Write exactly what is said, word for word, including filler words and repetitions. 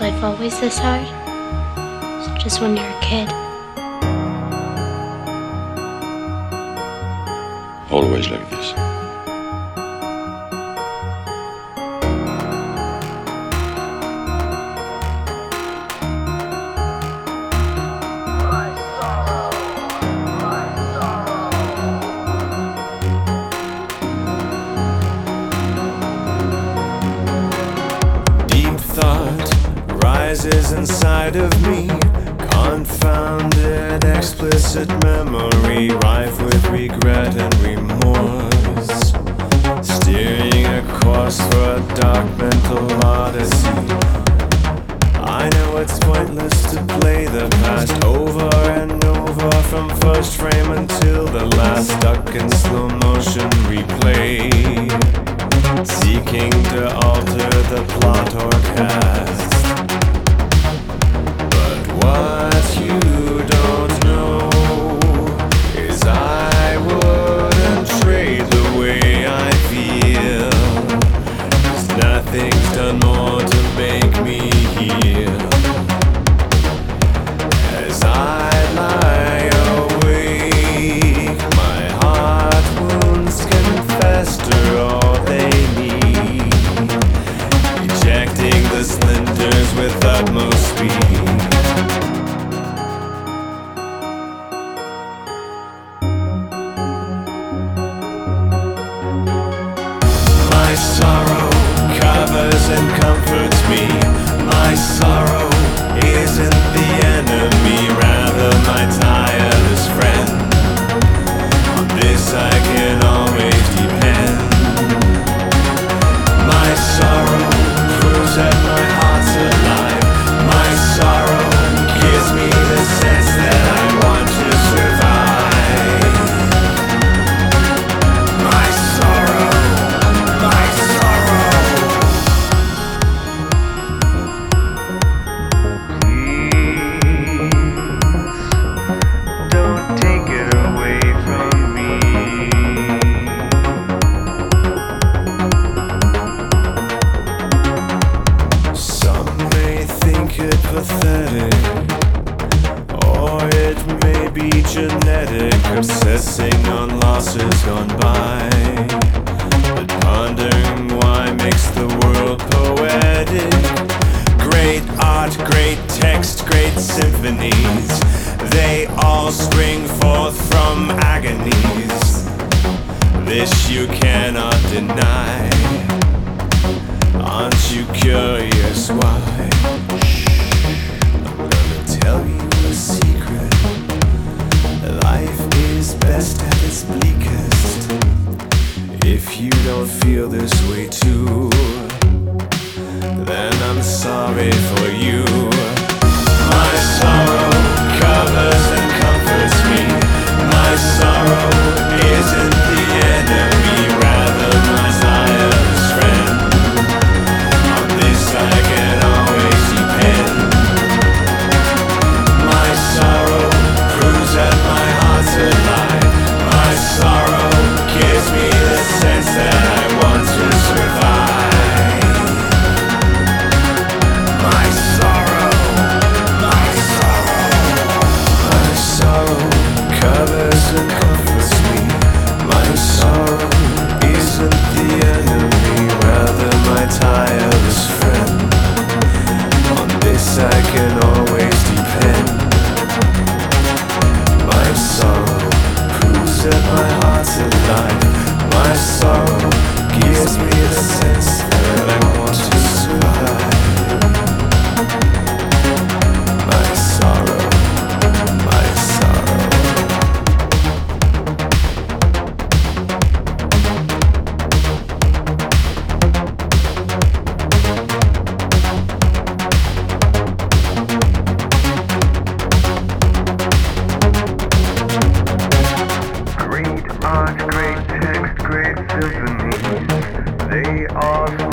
life always this hard? It's just when you're a kid. Always like this. Deep thought rises inside of me, confounded, explicit memory, rife with regret and remorse, steering a course for a dark mental odyssey. I know it's pointless to play the past over and over, from first frame until the last, stuck in slow motion replay, seeking to alter the plot or cast. But what you don't know is I wouldn't trade the way I feel, 'cause nothing's done more to make me heal. As I lie awake, my heart wounds can fester all they need, ejecting the splinters with utmost speed. My sorrow covers and comforts me. My sorrow isn't the enemy, rather my tireless friend. On this I can always depend. My sorrow proves that my heart's alive. My sorrow gives me the sense that I want to survive. My sorrow, my sorrow. Don't take it away from me. Some may think it pathetic, or it may be genetic, obsessing on losses gone by, but pondering why makes the world poetic. Great art, great text, great symphonies, they all spring forth from agonies. This you cannot deny. Aren't you curious why? Shh, I'm gonna tell you a secret. Life is best at its bleakest. If you don't feel this way too, then I'm sorry for you. My sorrow covers and comforts me. My sorrow isn't the enemy, rather my tireless friend. On this I can always depend. My sorrow proves that my heart's alive. My sorrow gives me the sense that I want to survive. My sorrow, my sorrow. My sorrow covers and comforts me. My sorrow isn't the enemy, rather my tireless friend. On this I can always depend. My sorrow proves that my heart's alive. My sorrow gives me the sense that I want to survive. My sorrow, my sorrow. Great art, great text, great symphonies, they all